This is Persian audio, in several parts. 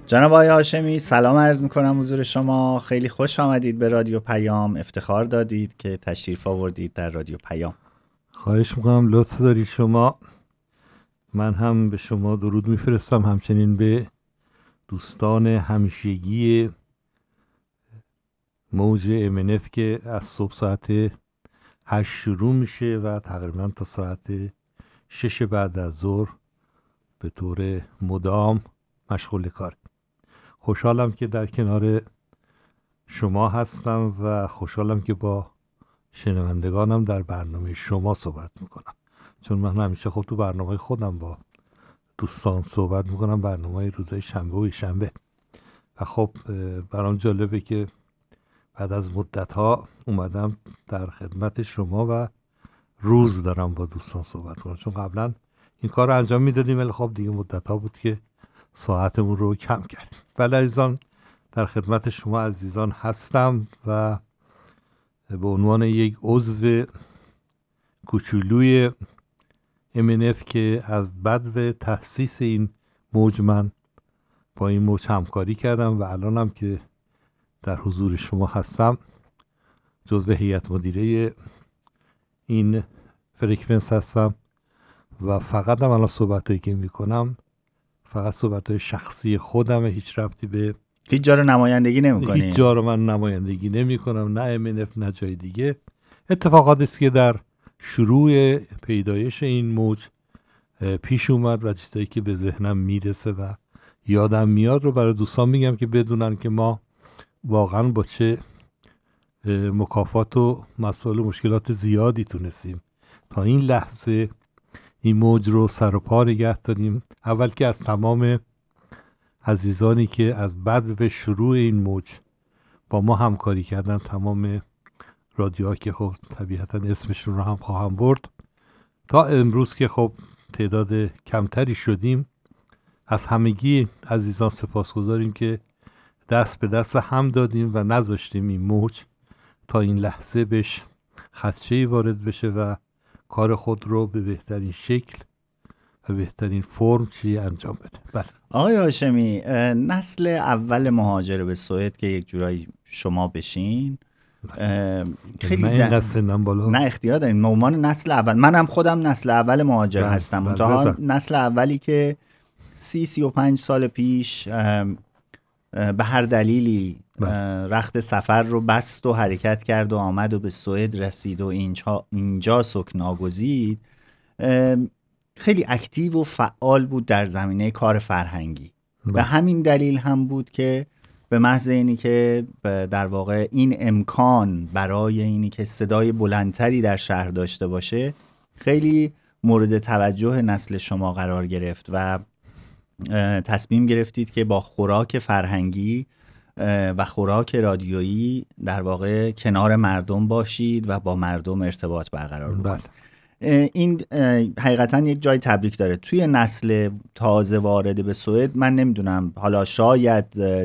جناب آقای هاشمی سلام عرض میکنم حضور شما. خیلی خوش آمدید به رادیو پیام. افتخار دادید که تشریف آوردید در رادیو پیام. خواهش میکنم، لطف دارید شما. من هم به شما درود میفرستم، همچنین به دوستان همیشگی موج MNF که از صبح ساعت 8 شروع میشه و تقریبا تا ساعت 6 بعد از ظهر به طور مدام مشغول کار. خوشحالم که در کنار شما هستم و خوشحالم که با شنوندگانم در برنامه شما صحبت میکنم، چون من همیشه خب تو برنامه خودم با دوستان صحبت میکنم، برنامه روزهای شنبه و شنبه، و خب برام جالبه که بعد از مدت ها اومدم در خدمت شما و روز دارم با دوستان صحبت کنم، چون قبلا این کار رو انجام میدادیم ولی خب دیگه مدت ها بود که ساعتمون رو کم کردیم. ولی عزیزان، در خدمت شما عزیزان هستم و به عنوان یک عضو کوچولوی MNF که از بدو تأسیس این موج من با این موج همکاری کردم و الانم که در حضور شما هستم جزو هیئت مدیره این فرکانس هستم و فقط هم الان صحبتایی که میکنم فقط صحبتای شخصی خودمه، هیچ ربطی به هیچ جا رو نمایندگی نمی‌کنی؟ هیچ جا رو من نمایندگی نمی کنم، نه MNF نه جای دیگه. اتفاقاتی است که در شروع پیدایش این موج پیش اومد و چیزایی که به ذهنم میرسه و یادم میاد رو برای دوستان میگم که بدونن که ما واقعا با چه مکافات و مسائل و مشکلات زیادی تونستیم تا این لحظه این موج رو سر و پا نگه داریم. اول که از تمام عزیزانی که از بدو شروع این موج با ما همکاری کردن، تمام رادیوها که خب طبیعتا اسمشون رو هم خواهم برد، تا امروز که خب تعداد کمتری شدیم، از همگی عزیزان سپاسگزاریم که دست به دست هم دادیم و نذاشتیم این موج تا این لحظه بهش خدشه‌ای وارد بشه و کار خود رو به بهترین شکل و بهترین فرم انجام بده. بله آقای هاشمی، نسل اول مهاجر به سوئد که یک جورایی شما بشین، خیلی من اینقدر سنم بالا نه اختیار دارین. به عنوان نسل اول، منم خودم نسل اول مهاجر هستم، منتها نسل اولی که 35 سال پیش به هر دلیلی رخت سفر رو بست و حرکت کرد و آمد و به سوئد رسید و اینجا سکنا گزید، خیلی اکتیو و فعال بود در زمینه کار فرهنگی. به همین دلیل هم بود که به محض اینی که در واقع این امکان برای اینی که صدای بلندتری در شهر داشته باشه خیلی مورد توجه نسل شما قرار گرفت و تصمیم گرفتید که با خوراک فرهنگی و خوراک رادیویی در واقع کنار مردم باشید و با مردم ارتباط برقرار بکنید. این حقیقتا یک جای تبریک داره. توی نسل تازه وارد به سوئد من نمیدونم، حالا شاید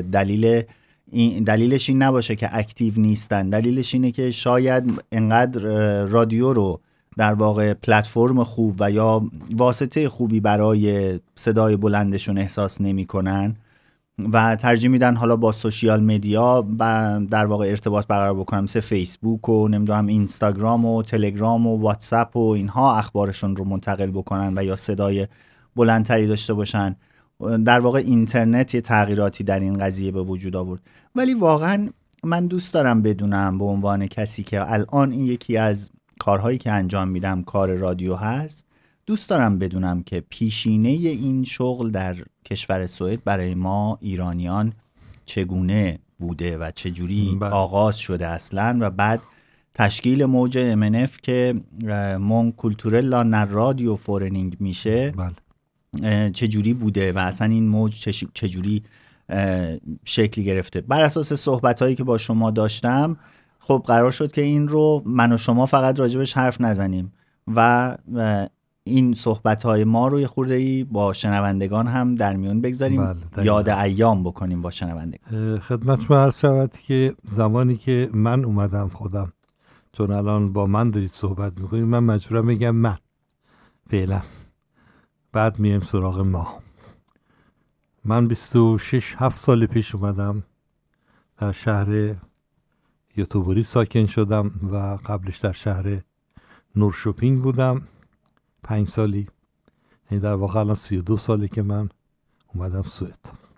دلیلش این نباشه که اکتیو نیستن، دلیلش اینه که شاید انقدر رادیو رو در واقع پلتفرم خوب و یا واسطه خوبی برای صدای بلندشون احساس نمی کنن و ترجیح میدن حالا با سوشیال مدیا در واقع ارتباط برقرار بکنن، مثل فیسبوک و نمیدونم اینستاگرام و تلگرام و واتساپ و اینها، اخبارشون رو منتقل بکنن و یا صدای بلندتری داشته باشن. در واقع اینترنت یه تغییراتی در این قضیه به وجود آورد. ولی واقعا من دوست دارم بدونم به عنوان کسی که الان این یکی از کارهایی که انجام میدم کار رادیو هست، دوست دارم بدونم که پیشینه این شغل در کشور سوئد برای ما ایرانیان چگونه بوده و چجوری آغاز شده اصلا، و بعد تشکیل موج MNF که مون کولتورلا نر رادیو فورنینگ میشه چجوری بوده و اصلا این موج چجوری شکلی گرفته. بر اساس صحبت‌هایی که با شما داشتم خب قرار شد که این رو من و شما فقط راجبش حرف نزنیم و این صحبت‌های ما رو یه خورده‌ای با شنوندگان هم در میون بگذاریم، یاد ایام بکنیم با شنوندگان. خدمت شما عرض شود که زمانی که من اومدم خودم، چون الان با من دارید صحبت میکنید، من مجبورم بگم من فعلا، بعد میایم سراغ ما. من 26-7 سال پیش اومدم در شهر یوتوبوری ساکن شدم و قبلش در شهر نورشوپینگ بودم 5 سالی. یعنی در واقع الان 32 ساله که من اومدم سوئد.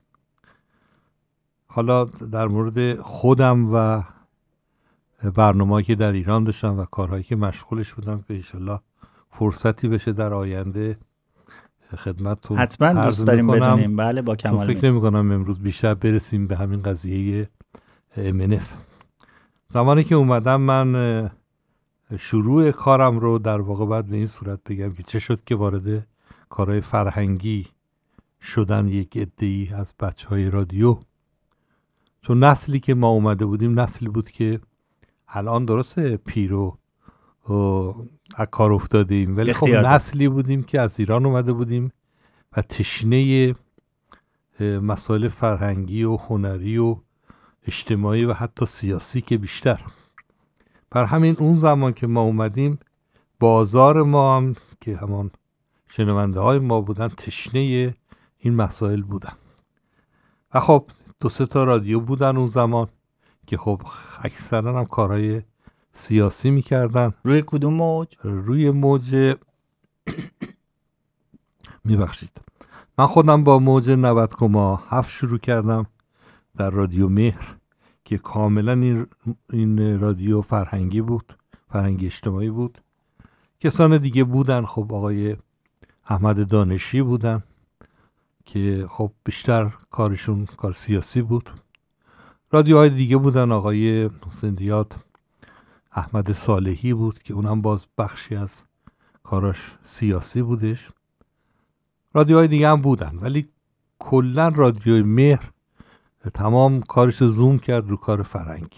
حالا در مورد خودم و برنامه‌ای که در ایران داشتم و کارهایی که مشغولش بودم که انشالله فرصتی بشه در آینده خدمتتون حتما دوست داریم بدونیم. بله با کمال فکر نمی کنم امروز بیشتر برسیم به همین قضیه MNF. زمانی که اومدم من شروع کارم رو در واقع باید به این صورت بگم که چه شد که وارد کارهای فرهنگی شدن یک عده‌ای از بچهای رادیو. چون نسلی که ما اومده بودیم نسلی بود که الان درسته پیرو از کار افتاده ایم، ولی خب نسلی بودیم که از ایران اومده بودیم و تشنه مسائل فرهنگی و هنری و اجتماعی و حتی سیاسی که بیشتر. بر همین اون زمان که ما اومدیم بازار ما هم که همان شنونده های ما بودن تشنه این مسائل بودن و خب 2-3 تا رادیو بودن اون زمان که خب اکثرا هم کارهای سیاسی میکردن. روی کدوم موج؟ روی موج میبخشید من خودم با موج 90.7 شروع کردم در رادیو مهر که کاملا این رادیو فرهنگی بود، فرهنگی اجتماعی بود. کسان دیگه بودن، خب آقای احمد دانشی بودن که خب بیشتر کارشون کار سیاسی بود. رادیوهای دیگه بودن، آقای زندیات احمد صالحی بود که اونم باز بخشی از کاراش سیاسی بودش. رادیوهای دیگه هم بودن ولی کلا رادیوی مهر تمام کارش زوم کرد رو کار فرهنگی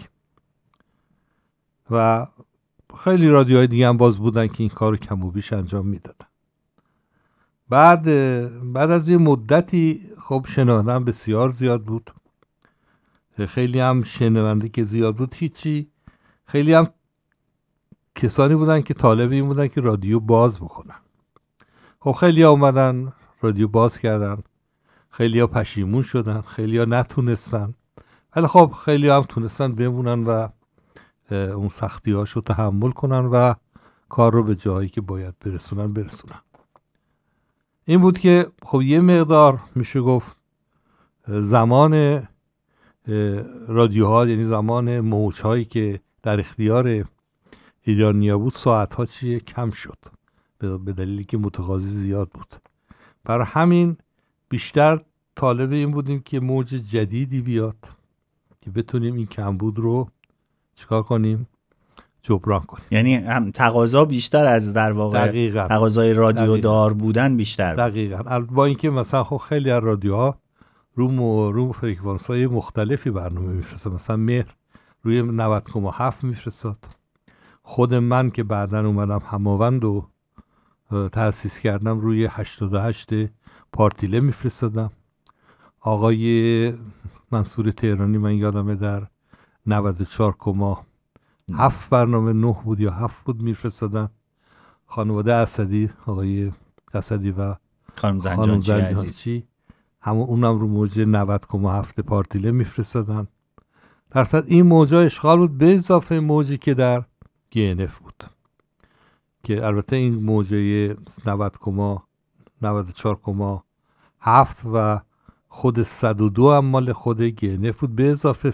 و خیلی رادیوهای دیگه هم باز بودن که این کارو کم و بیش انجام میدادن. بعد از یه مدتی خب شنونده بسیار زیاد بود، خیلی هم شنونده که زیاد بود هیچی، خیلی هم کسانی بودن که طالب این بودن که رادیو باز بکنن. خب خیلی ها اومدن رادیو باز کردن، خیلی ها پشیمون شدن، خیلی ها نتونستن، ولی خب خیلی ها هم تونستن بمونن و اون سختی هاشو تحمل کنن و کار رو به جایی که باید برسونن. این بود که خب یه مقدار میشه گفت زمان رادیوها، یعنی زمان موج‌هایی که در اختیار ایرانیا بود ساعت‌ها کم شد به دلیلی که متقاضی زیاد بود. برای همین بیشتر طالب این بودیم که موج جدیدی بیاد که بتونیم این کمبود رو چیکار کنیم؟ جبران کنیم. یعنی هم تقاضا بیشتر از در واقع تقاضای رادیو دار بودن بیشتر. دقیقاً. با اینکه مثلا خب خیلی از رادیوها رو فرکانس‌های مختلفی برنامه میفرستن، مثلا مهر روی 90.7 میفرستاد. خود من که بعداً اومدم هماوند رو تأسیس کردم روی 88 پارتیله میفرستادم. آقای منصور تهرانی من یادمه در 94.7 برنامه 9 بود یا 7 بود میفرستادن. خانواده اسدی، آقای اسدی و خانم زنجانچی همون اونم رو موج 90.7 پارتیله میفرستادن. درصد این موجا اشغال بود به اضافه موجی که در GNF بود که البته این موجه 94.7 و خود 102 هم مال خود GNF بود به اضافه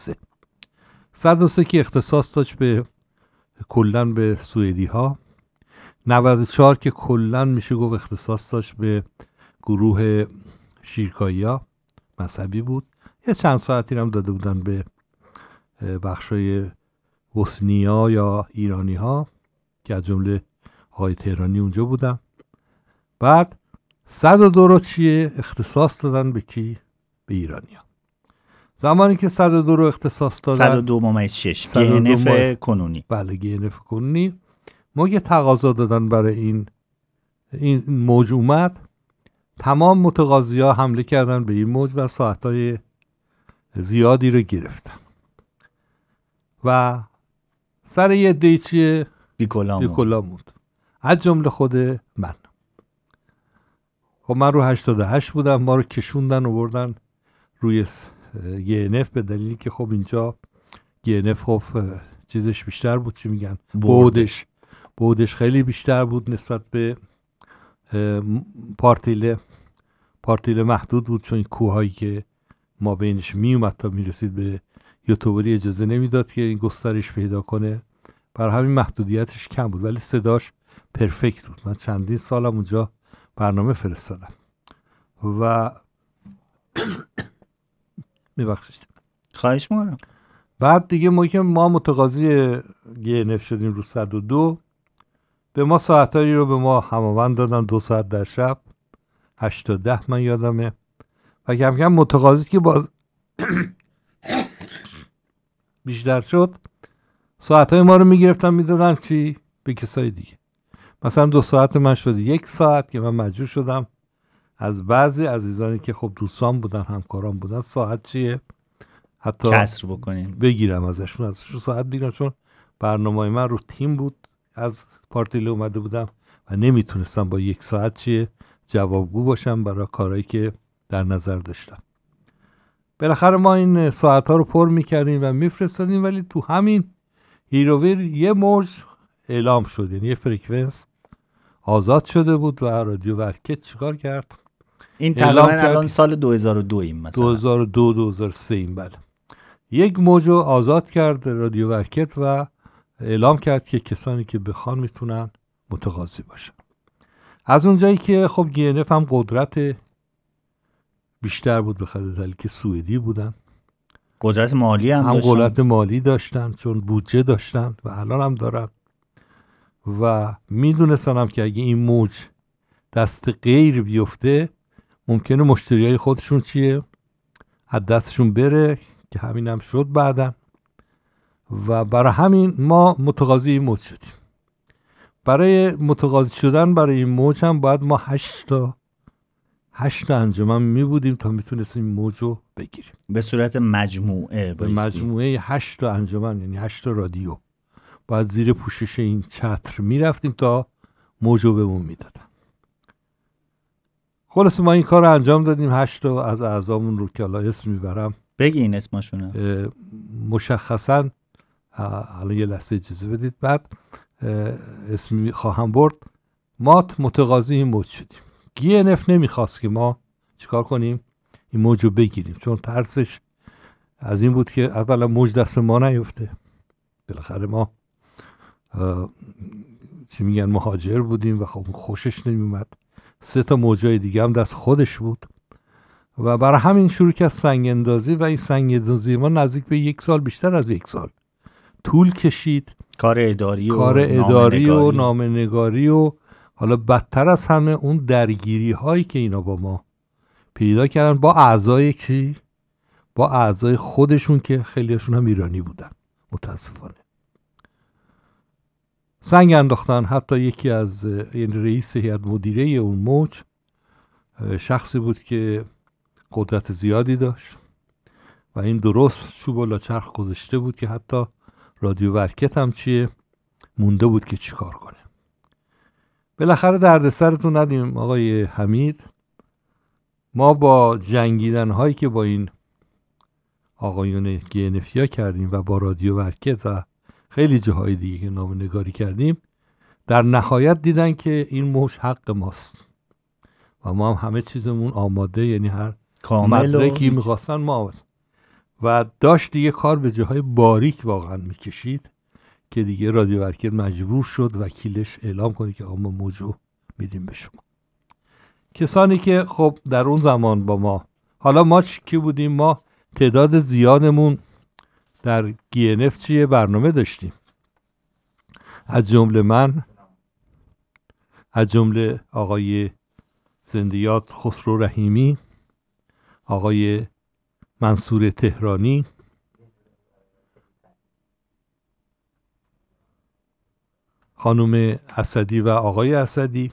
103 که اختصاص داشت به کلن به سوئدی ها، 94 که کلن میشه گفت اختصاص داشت به گروه شیرکایی ها مذهبی بود. یه چند ساعتی هم داده بودن به بخشای بوسنی ها یا ایرانی ها که از جمله آقای تهرانی اونجا بودن. بعد 102 رو اختصاص دادن به کی؟ به ایرانی ها. زمانی که 102 رو اختصاص دادن 102.6 GNF کنونی، بله GNF کنونی، ما یه تقاضا دادن برای این موج اومد. تمام متقاضی ها حمله کردن به این موج و ساعتهای زیادی رو گرفتن و سر یه دیچی بیکلا موند از جمله خود من. خب من رو 88 بودم، ما رو کشوندن و بردن روی GNF به دلیلی که خب اینجا GNF خب چیزش بیشتر بود، چی میگن، بودش خیلی بیشتر بود نسبت به پارتیله محدود بود، چون کوهایی که ما بینش میومد تا میرسید به یوتوبری اجازه نمیداد که این گسترش پیدا کنه، برای همین محدودیتش کم بود، ولی صداش پرفکت بود. من چندین سالم اونجا برنامه فرستادم و میبخشید. خواهش می‌کنم. بعد دیگه ما متقاضی GNF شدیم رو 102، به ما ساعتایی رو به ما هماوند دادن 2 ساعت در شب 8 تا 10 من یادمه، و کم کم متقاضی که باز بیشتر شد ساعتهای ما رو میگرفتن میدادن چی؟ به کسای دیگه. مثلا 2 ساعت من شد 1 ساعت که من مجبور شدم از بعضی عزیزانی که خب دوستان بودن، همکاران بودن، ساعت چیه حتی کسر بکنیم بگیرم ازشون ساعت بگیرم، چون برنامه من رو تیم بود، از پارتیله اومده بودم و نمیتونستم با 1 ساعت چیه جوابگو باشم برای کارهایی که در نظر داشتم. بالاخره ما این ساعت ها رو پر میکردیم و میفرستادیم، ولی تو همین هیروویر یه موج اعلام شد، یعنی یه فرکانس آزاد شده بود و رادیو ورکت چیکار کرد؟ این تقریبا الان سال 2002 ایم، مثلا 2002-2003 بله. یک موج آزاد کرد رادیو ورکت و اعلام کرد که کسانی که بخوان میتونن متقاضی باشن. از اونجایی که خب GNF هم قدرت بیشتر بود به خاطر دلیلی که سوئدی بودن، قدرت مالی هم داشتن، قدرت مالی داشتن چون بودجه داشتن و الان هم دارن، و میدونستن هم که اگه این موج دست غیر بیفته ممکنه مشتریای خودشون چیه از دستشون بره، که همین هم شد بعدن، و برای همین ما متقاضی این موج شدیم. برای متقاضی شدن برای این موج هم باید ما 8 تا انجمن می بودیم تا میتونستیم این موج رو بگیریم به صورت مجموعه. به مجموعه 8 تا انجمن، یعنی 8 تا رادیو باید زیر پوشش این چتر میرفتیم تا موج رو بهمون میدادن. خلاص ما این کار رو انجام دادیم. 8 تا از اعضامون رو که الان اسم میبرم، بگین اسمشونه مشخصا الان یه لحظه اجازه بدید، بعد اسم خواهم برد. ما متقاضی این موج شدیم. GNF نمیخواست که ما چیکار کنیم؟ این موج رو بگیریم، چون ترسش از این بود که اولا موج دست ما نیفته. بالاخره ما چی میگن مهاجر بودیم و خب خوشش نمیومد. 3 تا موجای دیگه هم دست خودش بود و برای همین شروع کرد سنگ اندازی، و این سنگ اندازی ما نزدیک به 1 سال، بیشتر از 1 سال طول کشید. کار اداری و نامه‌نگاری و حالا بدتر از همه اون درگیری هایی که اینا با ما پیدا کردن با اعضای خودشون که خیلیشون هم ایرانی بودن متاسفانه. سنگ انداختن. حتی یکی از رئیس هیئت مدیره اون موج شخصی بود که قدرت زیادی داشت و این درست چوب و لاچرخ گذاشته بود که حتی رادیو ورکت هم مونده بود که چی کار کنه. بالاخره دردسرتون ندیم آقای حمید، ما با جنگیدن هایی که با این آقایون GNFیا کردیم و با رادیو ورکت و خیلی جاهای دیگه که نامه‌نگاری کردیم، در نهایت دیدن که این موج حق ماست و ما هم همه چیزمون آماده، یعنی هر مدرکی میخواستن ما آماده، و داشت دیگه کار به جاهای باریک واقعا میکشید که دیگه رادیو ورکت مجبور شد وکیلش اعلام کنه که ما موجو میدیم به شما. کسانی که خب در اون زمان با ما، حالا ما کی بودیم؟ ما تعداد زیادمون در GNF چیه برنامه داشتیم، از جمله من، از جمله آقای زندیات خسرو رحیمی، آقای منصور تهرانی، خانم اسدی و آقای اسدی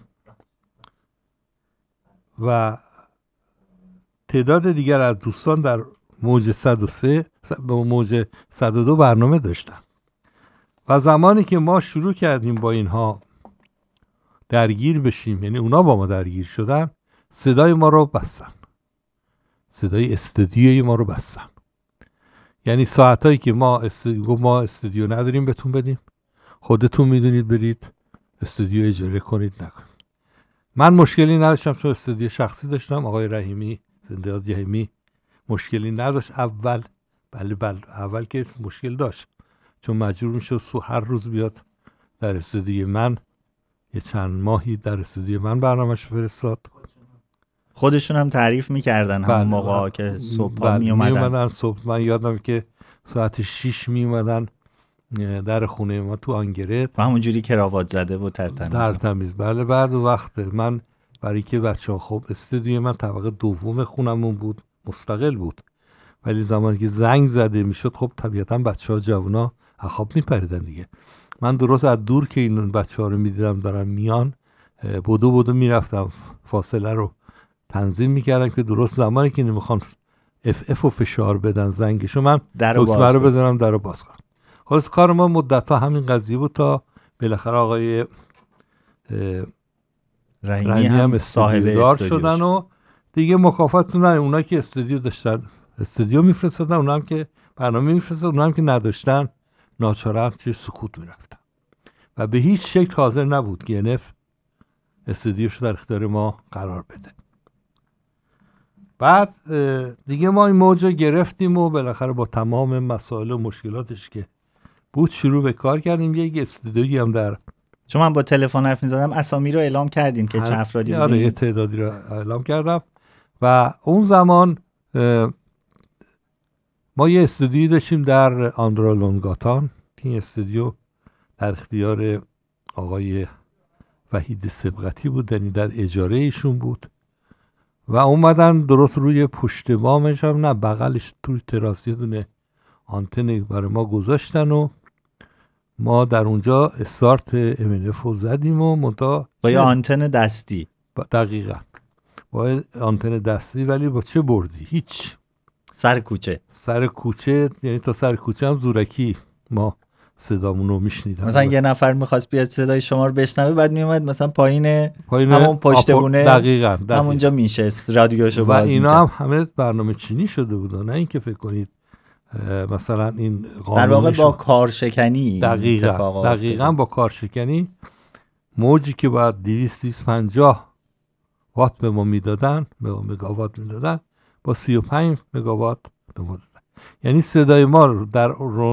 و تعداد دیگر از دوستان در موج 103 و موج 102 برنامه داشتن. و زمانی که ما شروع کردیم با اینها درگیر بشیم، یعنی اونا با ما درگیر شدن، صدای ما رو بستن، صدای استودیوی ما رو بستن. یعنی ساعتایی که ما استودیو نداریم بهتون بدیم، خودتون میدونید برید استودیو اجاره کنید نکنید. من مشکلی نداشتم چون استودیو شخصی داشتم. آقای رحیمی زنده باد رحیمی مشکلی نداشت اول. بله اول که مشکل داشت چون مجبور میشد هر روز بیاد در استودیو من، یه چند ماهی در استودیو من برنامه‌اش فرستاد. خودشون هم تعریف میکردن همون موقع که صبح میومدن صبح. من یادم که ساعت 6 میومدن در خونه ما تو آنگرت و همونجوری کراوات زده و ترتمیز. بله بعد وقت من برای که بچه‌ها خب استودیو من طبقه دوم خونمون بود، مستقل بود، ولی زمانی که زنگ زده میشد خب طبیعتا بچه‌ها جوونا خواب میپریدن دیگه. من درست از دور که این بچه‌ها رو میدیدم دارن میان، بدو میرفتم فاصله رو تنظیم میکردم که درست زمانی که نمیخوان اف و فشار بدن زنگشو من دکمه رو بزنم درو باز کنم. خلاص کار ما مدت‌ها همین قضیه بود تا بالاخره آقای رحیمی هم استودیو شدن و دیگه مکافات نه. اونا که استودیو داشتن استودیو میفرستادن، اونا هم که برنامه میفرستادن، اونا هم که نداشتن ناچارن چه سکوت میرفتن و به هیچ شکل حاضر نبود گنف استودیوشو در اختیار ما قرار بده. بعد دیگه ما این موج گرفتیم و بالاخره با تمام مسائل و مشکلاتش که بود شروع به کار کردیم. یک استودیویی هم در چون من با تلفن حرف می‌زدم اسامی رو اعلام کردین که چه افرادی بودین؟ آره یه تعدادی رو اعلام کردم و اون زمان ما یه استودیویی داشتیم در آندرا لونگاتان. این استودیو در اختیار آقای وحید سبقتی بود، یعنی در اجاره ایشون بود و اومدن درست روی پشت بامش هم نه بغلش توی تراس یه دونه آنتن برای ما گذاشتن و ما در اونجا استارت MNF رو زدیم و منتها با یه آنتن دستی. دقیقاً با آنتن دستی، ولی با چه بردی؟ هیچ. سر کوچه یعنی تا سر کوچه هم زورکی ما صدامون رو میشنیدن. مثلا یه نفر میخواست بیاد صدای شما رو بشنوه بعد میومد مثلا پایین همون پشت بونه دقیقاً همونجا میشست رادیوشو باز میکرد. و اینا هم همه برنامه چینی شده بود، نه اینکه فکر کنید مثلا این در واقع با کارشکنی. دقیقاً با کارشکنی. موجی که باید 250 وات به ما میدادن، به مگاوات میدادن، با 35 مگاوات به ما دادن. یعنی صدای ما در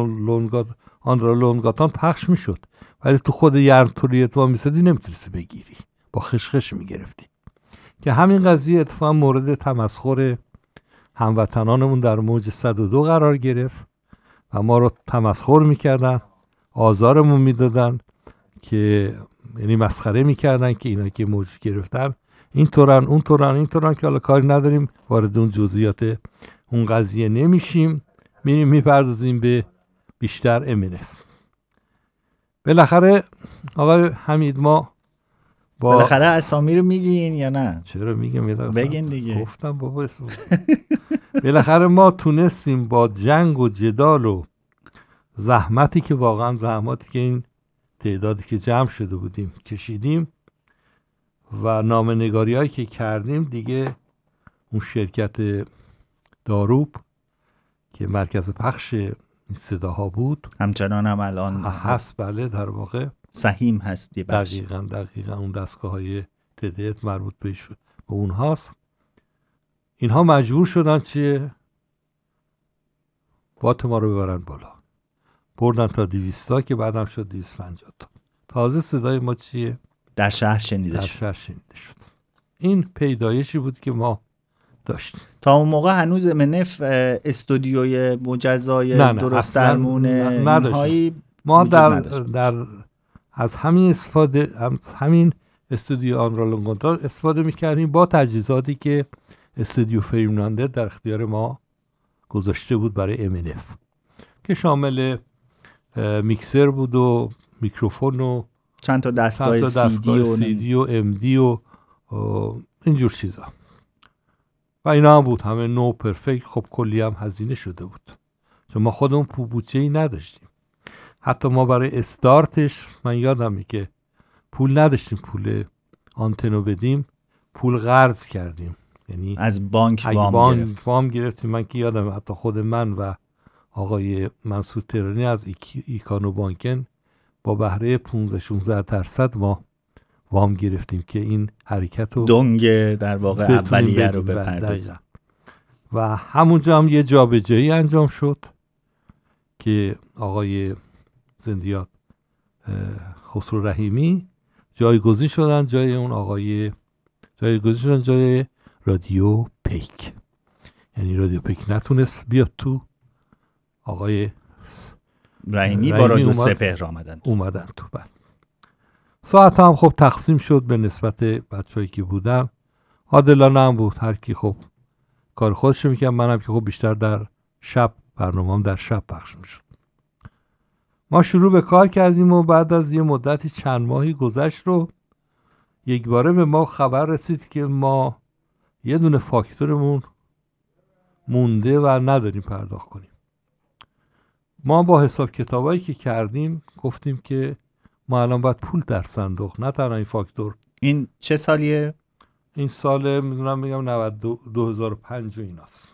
آندرا لونگاتان پخش میشد ولی تو خود یرمتوریت وا میسدی نمیتونستی بگیری، با خشخش میگرفتی. که همین قضیه اتفاقا مورد تمسخر هموطنانمون در موج 102 قرار گرفت و ما رو تمسخر میکردن، آزارمون میدادن، که یعنی مسخره میکردن که اینا که موج گرفتن این طورن که حالا کاری نداریم، وارد اون جزئیات اون قضیه نمیشیم، میریم میپردازیم به بیشتر MNF. بالاخره آقای حمید ما بالاخره اسامی رو میگین یا نه؟ چرا میگم؟ بگین دیگه. گفتم بابا اسم. بالاخره ما تونستیم با جنگ و جدال و زحمتی که واقعا زحماتی که این تعدادی که جمع شده بودیم کشیدیم و نامه‌نگاری هایی که کردیم دیگه، اون شرکت داروب که مرکز پخش صداها بود همچنان هم الان هست. بله در واقع سهیم هستی. دقیقاً اون دستگاه های تدیت مربوط به اون هاست. اینها مجبور شدن چیه؟ وات ما رو ببرن بالا، بردن تا 200 تا که بعدم شد 250 تا. تازه صدای ما چیه؟ در شهر شنیده شد. این پیدایشی بود که ما داشتیم. تا اون موقع هنوز MNF استودیوی مجزای درست درمون اینهایی ما در از همین استفاده، همین استودیو آندرا لونگاتان استفاده میکردیم با تجهیزاتی که استودیو فرناندز در اختیار ما گذاشته بود برای MNF که شامل میکسر بود و میکروفون و چند تا دستگاه CD و MD و اینجور چیزا و اینا هم بود، همه نو پرفکت. خب کلی هم هزینه شده بود چون ما خودمون بودجه‌ای نداشتیم. حتی ما برای استارتش من یادمه که پول نداشتیم پول آنتنو بدیم، پول قرض کردیم، یعنی از بانک وام گرفتیم. من که یادم حتی خود من و آقای منصور تهرانی از ایکانو بانکن با بهره 15-16% ما وام گرفتیم که این حرکت رو دنگ در واقع اولیه رو بپردازیم. و همونجا هم یه جابجایی انجام شد که آقای زندیات خسرو رحیمی جایگزین شدن جای رادیو پیک. یعنی رادیو پیک نتونست بیاد تو، آقای رحیمی با رادیو سپهر اومدن تو. بله. ساعت هم خب تقسیم شد به نسبت بچه‌ای که بودن، عادلانه هم بود، هر کی خب کار خودش میکرد. منم که خب بیشتر در شب، برنامه‌ام در شب پخش میشد. ما شروع به کار کردیم و بعد از یه مدتی چند ماهی گذشت رو یک باره به ما خبر رسید که ما یه دونه فاکتورمون مونده و نداریم پرداخت کنیم. ما با حساب کتابایی که کردیم گفتیم که ما الان باید پول در صندوق، نه تنها این فاکتور. این چه سالیه؟ این سال میدونم بگم 2005 و ایناست.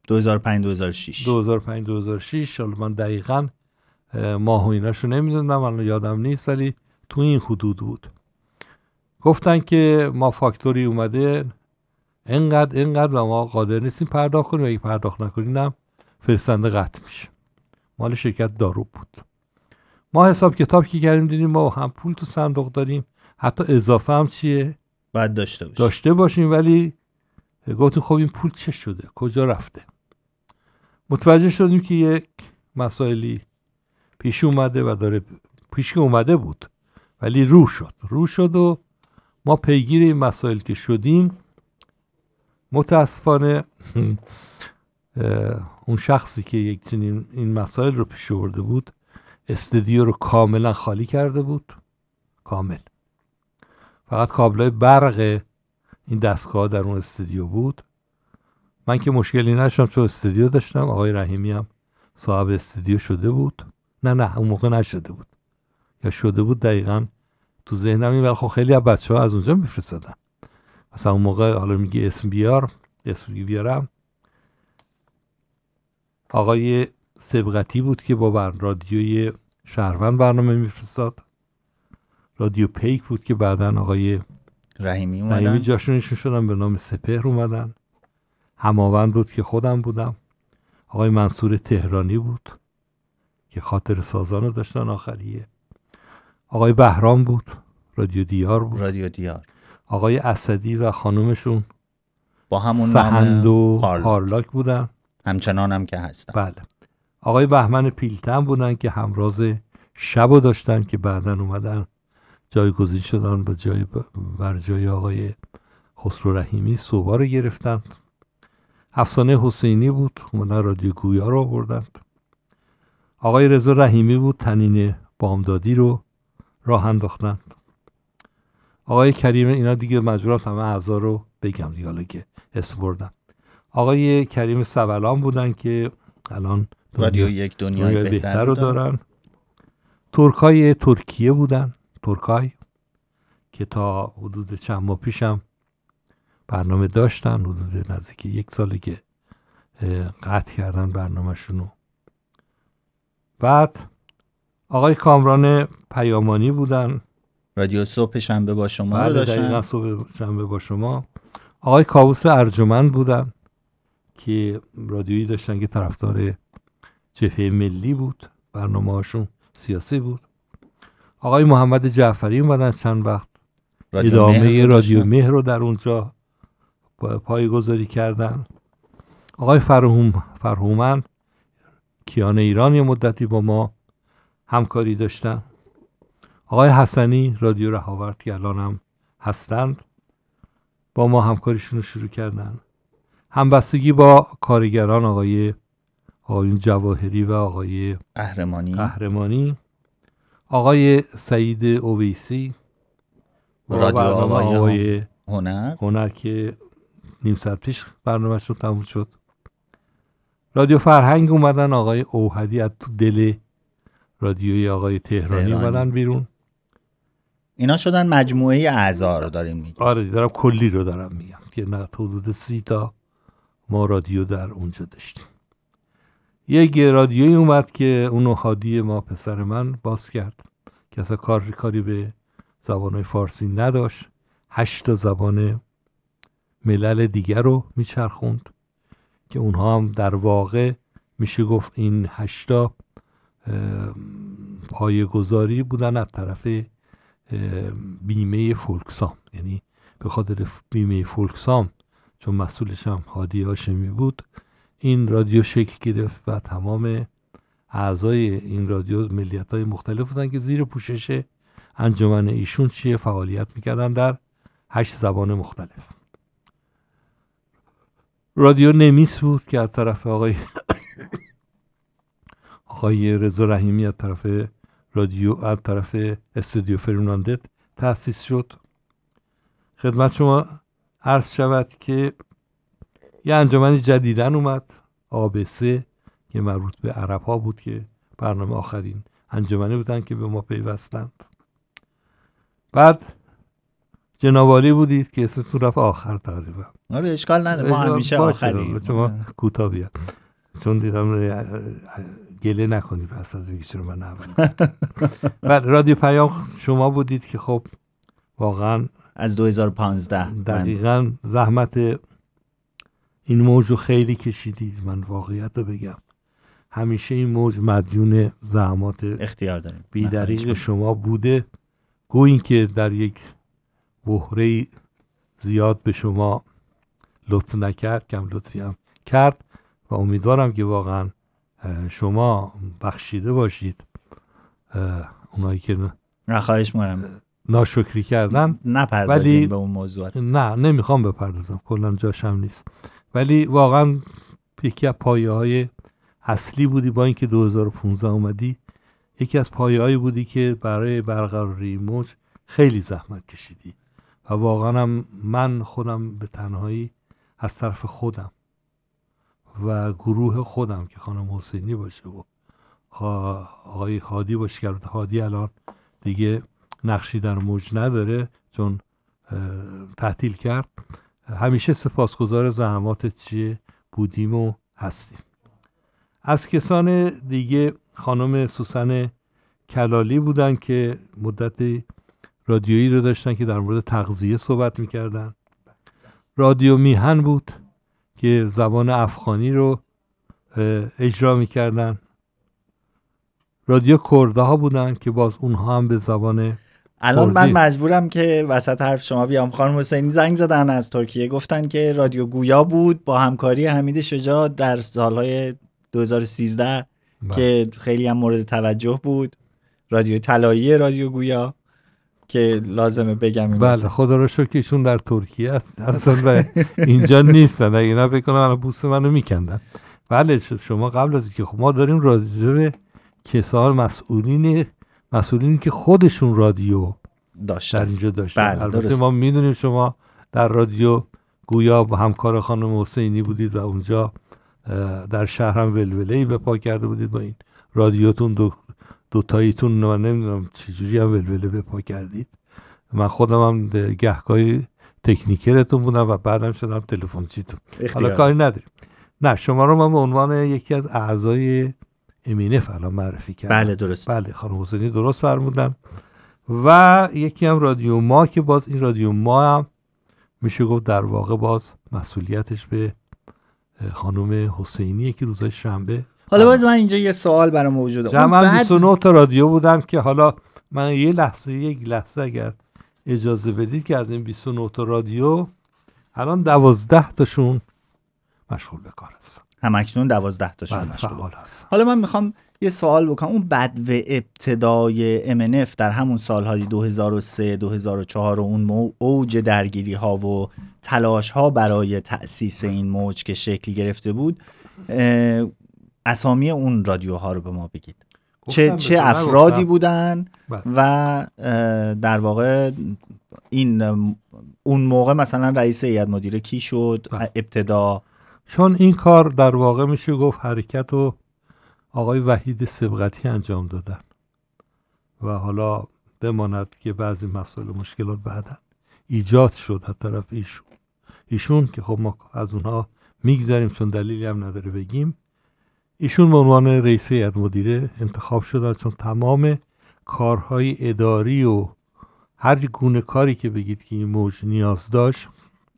2005-2006. حالا من دقیقاً ماه و ایناشو نمیدونم، الان یادم نیست، ولی تو این حدود بود. گفتن که ما فاکتوری اومده اینقدر و ما قادر نیستیم پرداخت کنیم و اگه پرداخت نکنیم هم فرستنده قطع میشه. مال شرکت دارو بود. ما حساب کتاب که کردیم دیدیم ما هم پول تو صندوق داریم، حتی اضافه هم چیه باید داشته باشیم، ولی گفتیم خب این پول چه شده، کجا رفته. متوجه شدیم که یک مسائلی پیش اومده و داره پیش اومده بود ولی رو شد و ما پیگیر این مسائل که شدیم، متاسفانه اون شخصی که یک چنین این مسائل رو پیش آورده بود استودیو رو کاملا خالی کرده بود، کامل. فقط کابلای برق این دستگاه در اون استودیو بود. من که مشکلی نداشتم چون استودیو داشتم، آقای رحیمی هم صاحب استودیو شده بود. نه اون موقع نشده بود، یا شده بود دقیقاً تو ذهنم این، ولی خب خیلی از بچه‌ها از اونجا میفرستادن. مثلا اون موقع، حالا میگه اسم بیارم، آقای سبقتی بود که با رادیوی شهروند برنامه میفرستاد. رادیو پیک بود که بعدن آقای رحیمی جاشونشون شدن به نام سپهر اومدن. هماوند بود که خودم بودم. آقای منصور تهرانی بود که خاطر سازانو داشتن آخریه. آقای بهرام بود، رادیو دیار. آقای اسدی و خانومشون با همون سهند و پارلاک بودن، همچنان هم که هستن. بله. آقای بهمن پیلتن بودن که همراز شبو داشتن که بعدن اومدن جایگزین شدن بر جای آقای خسرو رحیمی، صبح رو گرفتن. افسانه حسینی بود، اومدن رادیو گویا رو آوردن. آقای رضا رحیمی بود، تنین بامدادی رو راه انداختن. آقای کریم، اینا دیگه مجبورم تمام اعضا رو بگم دیگه، حالا که اسم بردم. آقای کریم سبلان بودن که الان رادیو یک دنیای بهتر رو دارن. ترکای ترکیه بودن، ترکای که تا حدود چند ماه پیشم برنامه داشتن، حدود نزدیک 1 ساله که قطع کردن برنامه‌شونو. بعد آقای کامران پیامانی بودن، رادیو صبح شنبه با شما رو داشتن. دقیقاً صبح شنبه با شما. آقای کاووس ارجمند بودن که رادیویی داشتن که طرفدار جبهه ملی بود، برنامه‌هاشون سیاسی بود. آقای محمد جعفری اومدن چند وقت ادامه رادیو مهر رو در اونجا پایه‌گذاری کردن. آقای فرهومن کیان ایران یه مدتی با ما همکاری داشتن. آقای حسنی رادیو رهاورد که الان هم هستند با ما همکاریشون رو شروع کردن. همبستگی با کارگران آقای جواهری و آقای قهرمانی. آقای سعید اویسی رادیو آقای هنر که نیم ساعت پیش برنامه‌ش رو تموم شد. رادیو فرهنگ اومدن، آقای اوحدی از تو دل رادیوی آقای تهرانی اومدن بیرون. اینا شدن مجموعه اعضا رو داریم میگیم. آره دارم کلی رو دارم میگم که نه حدود 30 تا ما رادیو در اونجا داشتیم. یک رادیویی اومد که اونو هادی ما پسر من باز کرد که اصلا کاری به زبانهای فارسی نداشت. 8 تا زبان ملل دیگر رو میچرخوند که اونها هم در واقع میشه گفت این 8 تا پایه‌گذاری بودن از طرف بیمه فولکسام. یعنی به خاطر بیمه فولکسام چون مسئولش هم هادی هاشمی بود این رادیو شکل گرفت و تمام اعضای این رادیو ملیت‌های مختلف بودن که زیر پوشش انجمن ایشون فعالیت میکردن در 8 زبان مختلف. رادیو نمیس بود که از طرف آقای رضا رحیمی از طرف استودیو فرناندت تأسیس شد. خدمت شما عرض شود که یه انجمن جدیدن اومد ABC که مربوط به عرب ها بود که برنامه آخرین انجمنی بودن که به ما پیوستند. بعد جنابالی بودید که اسمتون رفت آخر تقریبا. آره اشکال نداره ما همیشه آخری. شما کوتاه بیا چون دیدم گله نکنی پس از دیگه چرا من اول گفتم. بعد رادیو پیام شما بودید که خب واقعا از 2015 دقیقاً زحمت این موج رو خیلی کشیدید. من واقعیت رو بگم همیشه این موج مدیون زحمات اختیار داریم بی‌دریغ شما بوده. گویی که در یک بحره‌ای زیاد به شما لطف نکرد، کم لطفی هم کرد و امیدوارم که واقعا شما بخشیده باشید اونایی که خواهش می‌کنم ناشکری کردن. نپردازیم به اون موضوعات. نه نمیخوام بپردازم کلا جاشم نیست، ولی واقعا یکی از پایه‌های اصلی بودی. با اینکه 2015 اومدی یکی از پایه‌هایی بودی که برای برقراری موج خیلی زحمت کشیدی و واقعا هم من خودم به تنهایی از طرف خودم و گروه خودم که خانم حسینی باشه و آقای هادی باشه که هادی الان دیگه نقشی در موج نداره چون تعطیل کرد، همیشه سپاسگزار زحمات چیه بودیم و هستیم. از کسان دیگه خانم سوسن کلالی بودن که مدت رادیویی رو داشتن که در مورد تغذیه صحبت میکردن. رادیو میهن بود که زبان افغانی رو اجرا میکردن. رادیو کرده ها بودن که باز اونها هم به زبان الان من مجبورم که وسط حرف شما بیام. خانم حسینی زنگ زدن از ترکیه گفتن که رادیو گویا بود با همکاری حمید شجاع در سالهای 2013 که خیلی هم مورد توجه بود. رادیو طلایی رادیو گویا که لازمه بگم این بله خدا رو شکر ایشون در ترکیه اصلا اینجا نیستن، اگه نه فکر کنم الان بوس منو میکندن. بله شما قبل از اینکه ما داریم رادیو کسان مسئولینی که خودشون رادیو داشتن در اینجا داشتن. بله البته درست. ما میدونیم شما در رادیو گویا با همکار خانم حسینی بودید و اونجا در شهر هم ولوله‌ای به پا کرده بودید با این رادیوتون دوتاییتون. من نمیدونم چجوری هم ولوله به پا کردید. من خودم هم گهگاهی تکنیکرتون بودم و بعدم شدم تلفنچیتون. حالا کاری نداریم. نه شما رو من به عنوان یکی از اعضای امینف الان معرفی کردم. بله درست. بله خانم حسینی درست فرمودن. و یکی هم رادیو ما که باز این رادیو ما هم میشه گفت در واقع باز مسئولیتش به خانم حسینیه که روزای شنبه. حالا باز من اینجا یه سوال برام موجوده. جمعاً 29 تا رادیو بودن که حالا من یک لحظه اگر اجازه بدید که از این 29 تا رادیو الان 12 تاشون مشغول به کار هستن. همکنون 12 تاشون مشغول هستن. حالا من میخوام یه سوال بکنم. اون بدو ابتدای MNF در همون سالهای 2003 2004 و اون اوج درگیری ها و تلاش ها برای تأسیس این موج که شکل گرفته بود، اسامی اون رادیوها رو به ما بگید. چه افرادی بودن و در واقع این اون موقع مثلا رئیس هیئت مدیره کی شد ابتدا؟ چون این کار در واقع میشه گفت حرکت رو آقای وحید سبقتی انجام دادن و حالا بماند که بعضی مسائل مشکلات بعداً ایجاد شد از طرف ایشون که خب ما از اونها میگذریم چون دلیلی هم نداره بگیم. ایشون به عنوان رئیس هیئت مدیره انتخاب شدن چون تمام کارهای اداری و هر گونه کاری که بگید که این موج نیاز داشت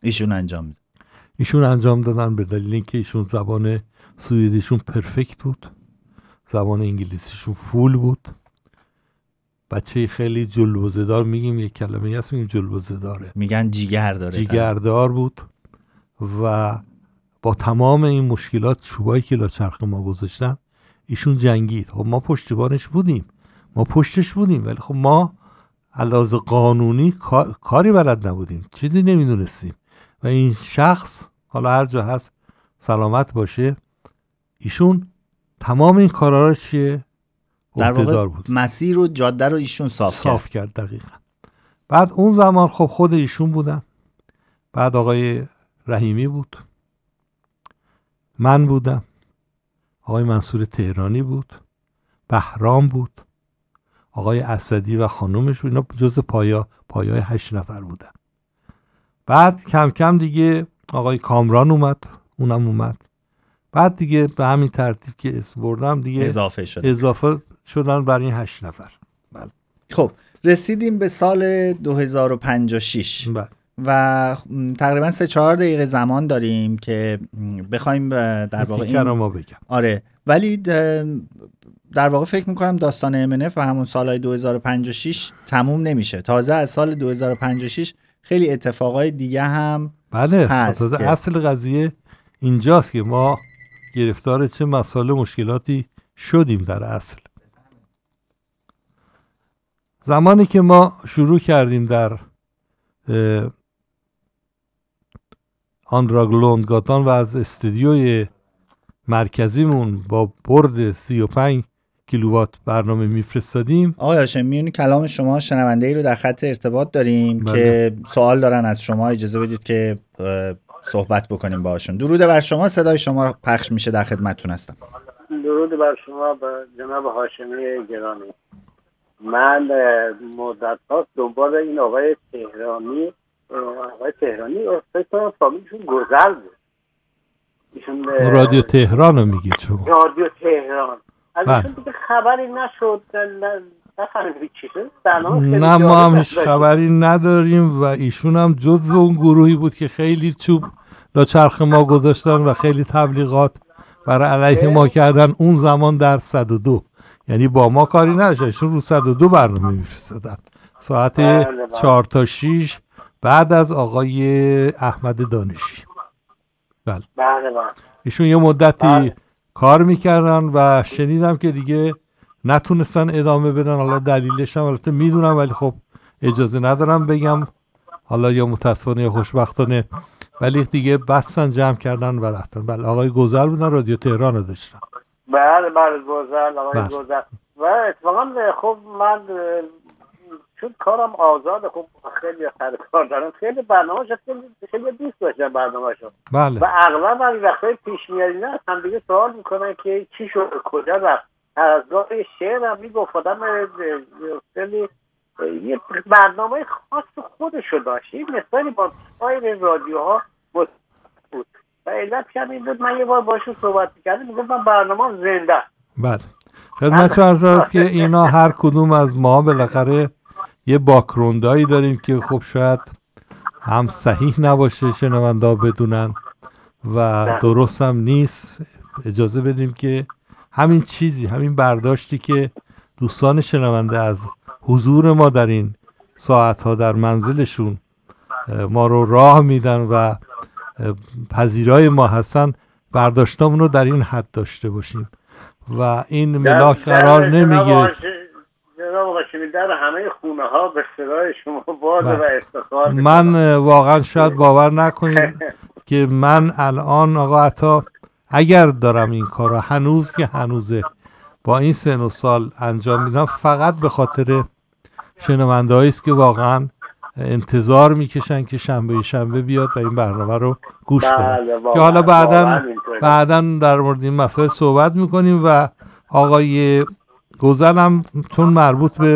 ایشون انجام دادن، به دلیل اینکه ایشون زبان سوئدیشون پرفکت بود، زبان انگلیسیشون فول بود، بچه خیلی جلوه‌زدار، میگیم یک کلمه هست میگیم جلوه‌زداره، میگن جیگردار بود و با تمام این مشکلات چوبایی که لاچرخ ما گذاشتن ایشون جنگید. خب ما پشتیبانش بودیم، ما پشتش بودیم، ولی خب ما علاوه قانونی کاری بلد نبودیم، چیزی نمیدونستیم و این شخص حالا هر جا هست سلامت باشه، ایشون تمام این کارا رو چیه در واقع بود. مسیر و جاده رو ایشون صاف کرد دقیقا. بعد اون زمان خب خود ایشون بودن، بعد آقای رحیمی بود، من بودم، آقای منصور تهرانی بود، بهرام بود، آقای اسدی و خانومش، اینا جز پایای 8 نفر بودن. بعد کم کم دیگه آقای کامران اومد، اونم اومد. بعد دیگه به همین ترتیب که اسم بردم دیگه اضافه شدن بر این 8 نفر. بله. خب رسیدیم به سال 2056. بله. و تقریبا 3-4 دقیقه زمان داریم که بخوایم در واقع این بگم. آره، ولی در واقع فکر میکنم داستان MNF و همون سالهای 2056 تموم نمیشه. تازه از سال 2056 خیلی اتفاقای دیگه هم بله هست. تازه اصل قضیه اینجاست که ما گرفتار چه مسائل مشکلاتی شدیم. در اصل زمانی که ما شروع کردیم در آندراگلوندگاتان و از استودیوی مرکزیمون با برد 35 کیلووات برنامه میفرستادیم. آقای هاشمیون کلام شما شنونده ای رو در خط ارتباط داریم بله. که سوال دارن از شما، اجازه بدید که صحبت بکنیم باهاشون. درود بر شما، صدای شما پخش میشه، در خدمتتون هستم. درود بر شما جناب هاشمی گرامی. من مدت هاست دنبال این آقای تهرانی فکر کنم فامیلشون گذر بود. ایشون رادیو تهران رو میگید شما؟ رادیو تهران. از ایشون دیگه خبری نشد، نفهمیدید چی شد. نه ما هم هیچ خبری نداریم و ایشون هم جز اون گروهی بود که خیلی چوب لاچرخ ما گذاشتن و خیلی تبلیغات برای علیه ما کردن اون زمان در 102. یعنی با ما کاری نداشتن، ایشون رو 102 برنامه میفرستادن ساعت 4 تا 6 بعد از آقای احمد دانشی. بله. ایشون یه مدتی کار میکردن و شنیدم که دیگه نتونستن ادامه بدن. حالا دلیلش هم البته میدونم ولی خب اجازه ندارم بگم، حالا یا متاسفانه یا خوشبختانه، ولی دیگه بستن جمع کردن و رفتن. بله آقای گوزل بودن، رادیو تهران رو داشتن. بله گوزل، آقای گوزل. و اتفاقا خب من چون کارم آزاده، خب خیلی کار دارم، خیلی برنامه‌اش خیلی دوست داشتم برنامه‌شو. بله. و اغلب از وقتای پیش میاد نه هم دیگه سوال میکنن که چی شد، کجا رفت. از گاه شعر هم میگفت آدم خیلی یه برنامه خاص خودشو داشت، این مثالی با سایر رادیوها بود و علت کمی بود. من یه بار باشون صحبت کردم، میگفت من برنامه زنده. بله خدمت عرض که اینا هر کدوم از ما بالاخره یه باک‌گراندایی داریم که خب شاید هم صحیح نباشه شنوندا بدونن و درست هم نیست. اجازه بدیم که همین چیزی، همین برداشتی که دوستان شنونده از حضور ما در این ساعتها در منزلشون ما رو راه میدن و پذیرای ما هستن، برداشتامون رو در این حد داشته باشیم و این ملاک قرار نمیگیره. جناب هاشمی در همه خونه ها به صدای شما بازه و افتخار. من واقعا شاید باور نکنید که من الان آقا عطا اگر دارم این کار رو هنوزه با این سن و سال انجام میدم، فقط به خاطر شنونده هایی است که واقعا انتظار میکشن که شنبه بیاد و این برنامه رو گوش کنن. که حالا بعداً در مورد این مسائل صحبت میکنیم و آقای گوزل هم چون مربوط به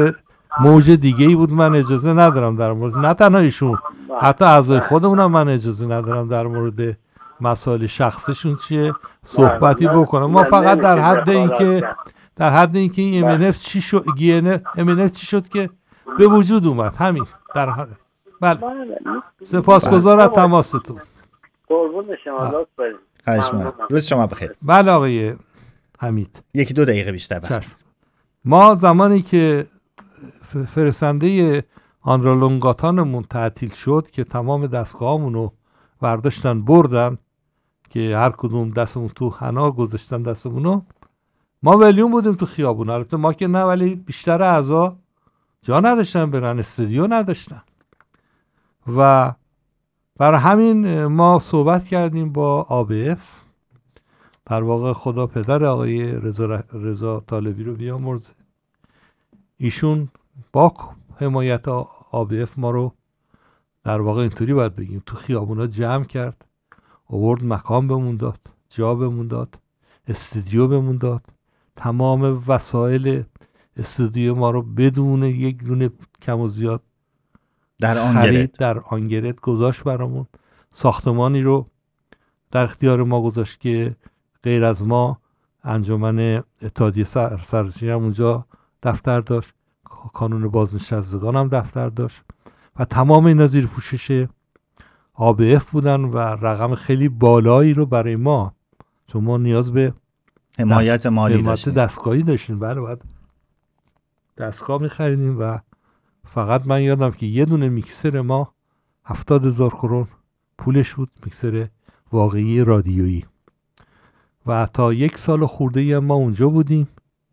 موج دیگه ای بود من اجازه ندارم در مورد، نه تنها ایشون، حتی اعضای خودمونم من اجازه ندارم در مورد مسائل شخصشون چیه صحبتی بکنم. ما فقط در حد اینکه این MNF چی شد، MNF چی شد که به وجود اومد، همین در حد. بله سپاسگزار از تماستون. قربون شما لطف دارید. روز شما بخیر. بله آقای حمید، 1-2 دقیقه بیشتر بخیر. ما زمانی که فرستنده آنرالونگاتانمون تعطیل شد که تمام دستگاهامون رو برداشتن بردن که هر کدوم دستمون تو حنا گذاشتن دستمونو، ما ولیون بودیم تو خیابون. البته ما که نه، ولی بیشتر اعضا جا نداشتن برن، استودیو نداشتن و برای همین ما صحبت کردیم با ABF. در واقع خدا پدر آقای رضا طالبی رو بیامرزه، ایشون با حمایت ABF ما رو در واقع اینطوری باید بگیم تو خیابونا جمع کرد، آورد مکان بهمون داد، جا بهمون داد، استودیو بهمون داد، تمام وسایل استودیو ما رو بدون یک دونه کم و زیاد در آن گرد گذاشت برامون. ساختمانی رو در اختیار ما گذاشت که غیر از ما انجمن اتحادیه سرنشین هم اونجا دفتر داشت، کانون بازنشستگان هم دفتر داشت و تمام اینا زیر پوشش ABF بودن و رقم خیلی بالایی رو برای ما، چون ما نیاز به حمایت مالی داشتیم، دستگاهی داشتیم. بله باید دستگاه می‌خریدیم و فقط من یادم که یه دونه میکسر ما 70,000 کرون پولش بود، میکسر واقعی رادیویی. و تا 1 سال خورده‌ای هم ما اونجا بودیم.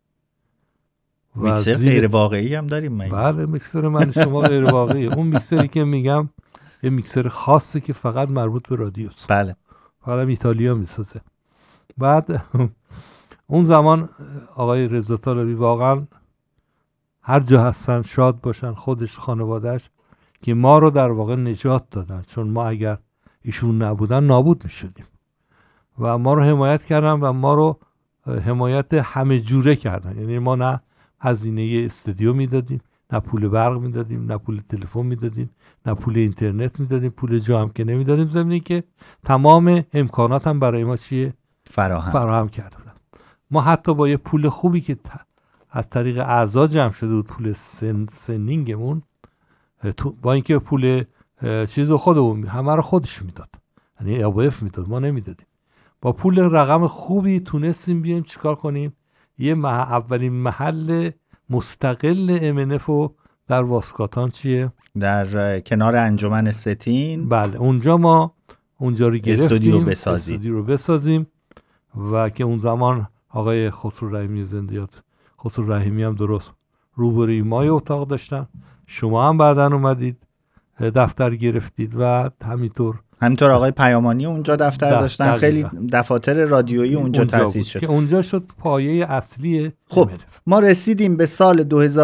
میکسر غیر واقعی هم داریم. بله میکسر من شما غیر واقعی. اون میکسری که میگم یه میکسر خاصه که فقط مربوط به رادیوست. بله. حالا ایتالیا میسازه. بعد اون زمان آقای رضا طالبی واقعا هر جا هستن شاد باشن، خودش خانوادهش که ما رو در واقع نجات دادن، چون ما اگر ایشون نبودن نابود میشدیم و ما رو حمایت کردن و ما رو حمایت همه جوره کردن. یعنی ما نه هزینه استودیو میدادیم، نه پول برق میدادیم، نه پول تلفن میدادیم، نه پول اینترنت میدادیم، پول جا هم که نمیدادیم، ضمن که تمام امکانات هم برای ما چیه فراهم کرده بودن. ما حتی با یه پول خوبی که از طریق اعضا جمع شده بود، پول سنینگمون، با اینکه پول چیز خودمون همه رو خودش میداد، یعنی ABF میداد، ما نمیدادیم، با پول رقم خوبی تونستیم بیایم چیکار کنیم، یه اولین محل مستقل MNF رو در واسکاتان چیه؟ در کنار انجمن ستین. بله اونجا ما اونجا رو گرفتیم استودیو رو بسازیم و که اون زمان آقای خسرو رحیمی زندیات، خسرو رحیمی هم درست روبروی ما یه اتاق داشتن، شما هم بعداً اومدید دفتر گرفتید و همینطور آقای پیامانی اونجا دفتر داشتن، خیلی دفاتر رادیویی اونجا تأسیس شد که اونجا شد پایه اصلی. خب ما رسیدیم به سال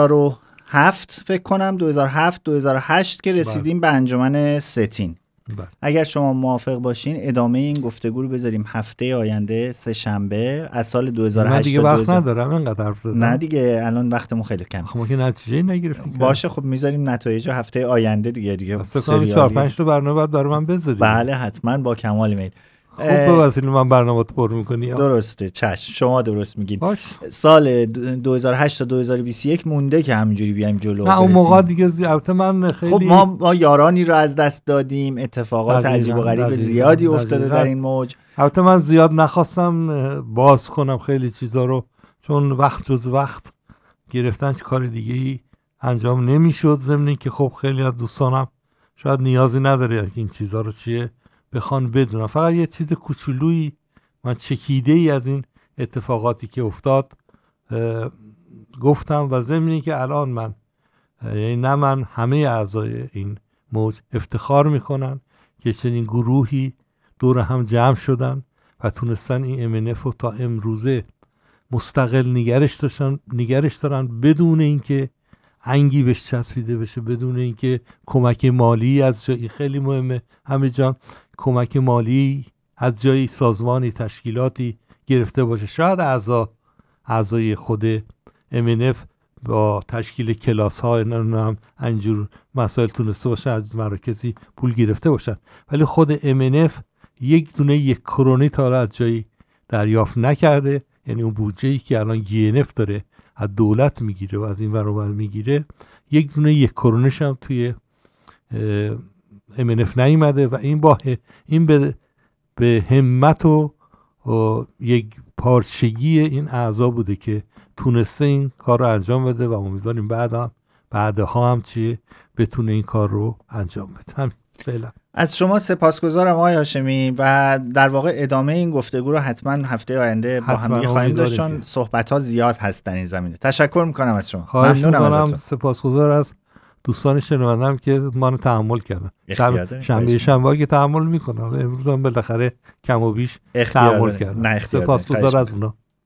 2007 فکر کنم، 2007-2008 که رسیدیم به انجمن ستین. اگر شما موافق باشین ادامه این گفتگو رو بذاریم هفته آینده سه‌شنبه از سال 2008. من دیگه وقت ندارم اینقدر حرف زدن. نه دیگه الان وقتمون خیلی کم. خب ما که نتیجه نگرفتیم. باشه خب میذاریم نتایج هفته آینده دیگه. سریالی 4-5 تا برنامه بعد برای من بذارید. بله حتما با کمال میل. خب به وسیله من برنامه تو پر میکنی. درسته، چشم، شما درست میگین. باش. سال 2008 تا 2021 مونده که همینجوری بیایم جلو. نه اون موقع دیگه البته من خیلی خب ما یارانی رو از دست دادیم، اتفاقات عجیب و غریب زیادی افتاده در این موج. البته من زیاد نخواستم باز کنم خیلی چیزا رو، چون وقت جز وقت گرفتن چه کار دیگه ای انجام نمیشد، ضمن که خب خیلی از دوستانم شاید نیازی نداره که این چیزا رو چیه بخوان بدونم. فقط یه چیز کوچولویی من چکیده ای از این اتفاقاتی که افتاد گفتم و ضمن که الان من یعنی نه من همه اعضای این موج افتخار میکنن که چنین گروهی دور هم جمع شدن و تونستن این MNF رو تا امروزه مستقل نگرش دارن بدون اینکه انگی بهش چسبیده بشه، بدون اینکه کمک مالی از جایی، خیلی مهمه همه جان، کمک مالی از جایی سازمانی تشکیلاتی گرفته باشه. شاید اعضای خود MNF با تشکیل کلاس ها هم انجور مسائل تونسته باشن، از مراکزی پول گرفته باشن، ولی خود MNF یک دونه 1 کرونی تا حالا از جایی دریافت نکرده. یعنی اون بودجه‌ای که الان GNF داره از دولت میگیره و از این ور اون میگیره، یک دونه 1 کرونش هم توی MNF نیومده و این به همت و یک پارچگی این اعضا بوده که تونسته این کار رو انجام بده و امیدواریم بعدها هم چیه بتونه این کار رو انجام بده. همین فعلا. از شما سپاسگزارم آقای هاشمی و در واقع ادامه این گفتگو رو حتما هفته آینده با هم خواهیم داشت، چون صحبت‌ها زیاد هست در این زمینه. تشکر میکنم از شما. ممنونم ازتون. سپاسگزار از دوستان شنوندم که ما رو تحمل کردن. شنبه که تحمل میکنم، امروز هم بالاخره کم و بیش تحمل کردن. سپاسگزار از اونا.